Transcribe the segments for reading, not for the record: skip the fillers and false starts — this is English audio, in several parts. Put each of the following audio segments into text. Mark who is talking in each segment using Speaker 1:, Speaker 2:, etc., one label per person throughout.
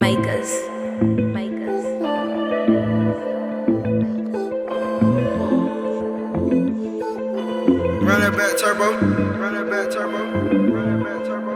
Speaker 1: Micas.
Speaker 2: Run that back turbo. Run that back turbo. Run that back turbo.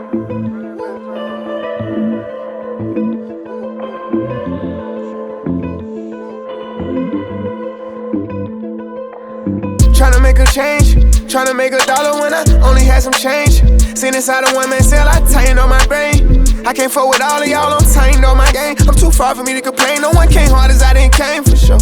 Speaker 2: Tryna make a change, tryna make $1 when I only had some change. Seen inside a one-man cell, I tightened on my brain. I can't fuck with all of y'all, I'm tightened on my game. I'm too far for me to complain, no one came hard as I didn't came for sure.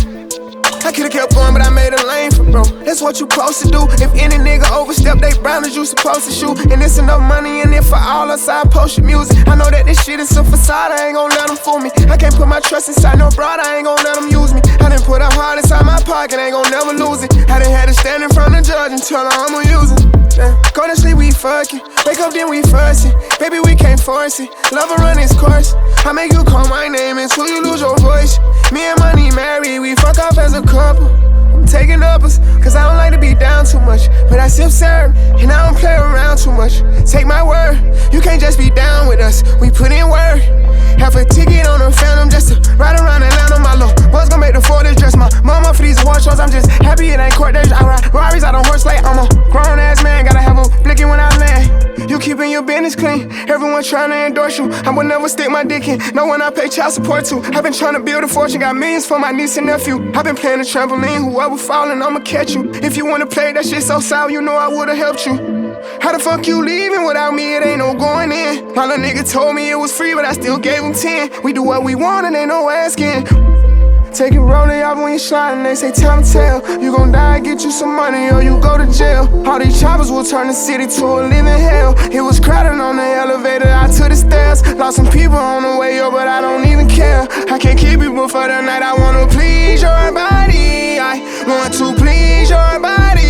Speaker 2: I could've kept going, but I made a lane for bro. That's what you supposed to do. If any nigga overstep they boundaries, you supposed to shoot. And it's enough money in it for all us, I post your music. I know that this shit is a facade, I ain't gon' let them fool me. I can't put my trust inside no broad, I ain't gon' let them use me. I done put a heart inside my pocket, ain't gon' never lose it. I done had to stand in front of the judge and tell her I'ma use it. Go to sleep, we fucking. Wake up, then we fussing. Baby, we can't force it. Love will run its course. I make you call my name until you lose your voice. Me and Money married, we fuck off as a couple. I'm taking uppers, cause I don't like to be down too much. But I sip syrup, and I don't play around too much. Take my word, you can't just be down with us. We put in work. Have a ticket on a Phantom just to ride around Atlanta. My little boys gon' make the 40s dress my mama for these award shows. I'm just happy it ain't court days. I ride Rarries out on horse like I'm a grown ass man. Gotta have a blicky when I land. You keeping your business clean, everyone tryna endorse you. I would never stick my dick in, no one I pay child support to. I've been tryna build a fortune, got millions for my niece and nephew. I've been playing the trampoline, whoever fallin', I'ma catch you. If you wanna play that shit so sour, you know I would've helped you. How the fuck you leaving without me? It ain't no going in. My little nigga told me it was free, but I still gave him 10. We do what we want and ain't no asking. Take it rolling off when you sliding, they say time to tell. You gon' die, get you some money, or you go to jail. All these choppers will turn the city to a living hell. It was crowded on the elevator, I took the stairs. Lost some people on the way up, but I don't even care. I can't keep people for the night, I wanna please your body. I want to please your body.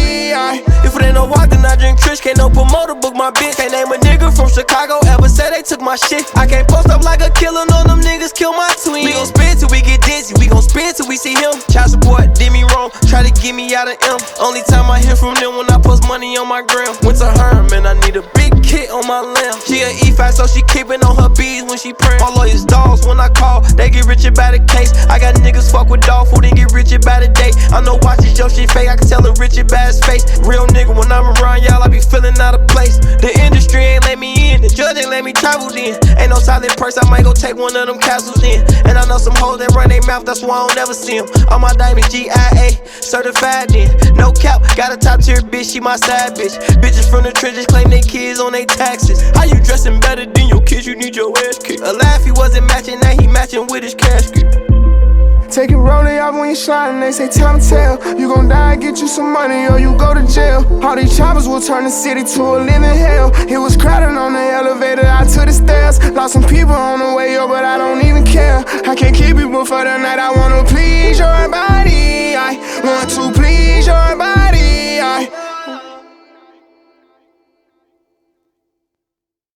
Speaker 3: If it ain't no walk, then I drink Trish. Can't no promoter book my bitch. Can't name a nigga from Chicago ever said they took my shit. I can't post up like a killer, no them niggas kill my twin. We gon' spin till we get dizzy, we gon' spin till we see him. Child support did me wrong, try to get me out of M. Only time I hear from them when I post money on my gram. Went to her, man, I need a big kit on my lamb. She a E5, so she keepin' on her bees when she prayin'. My lawyers dogs when I call, they get richer by the case. I got niggas fuck with dog food and get richer by the day. I know watches your shit fake, I can tell a richer by his face. Real nigga, when I'm around y'all, I be feeling out of place. The industry ain't let me in, the judge ain't let me travel then. Ain't no silent purse, I might go take one of them castles in. And I know some hoes that run their mouth, that's why I don't never see them. All my diamonds GIA, certified then. No cap, got a top tier bitch, she my side bitch. Bitches from the trenches claim they kids on they taxes. How you dressing better than your kids, you need your ass kicked. A laugh he wasn't matching, now he matching with his casket.
Speaker 2: Take it rolling off when you sliding, they say time to tell. You gon' die, get you some money, or you go to jail. All these choppers will turn the city to a living hell. It was crowded on the elevator, I took the stairs. Lost some people on the way up, but I don't even care. I can't keep people for the night, I wanna please your body. I want to please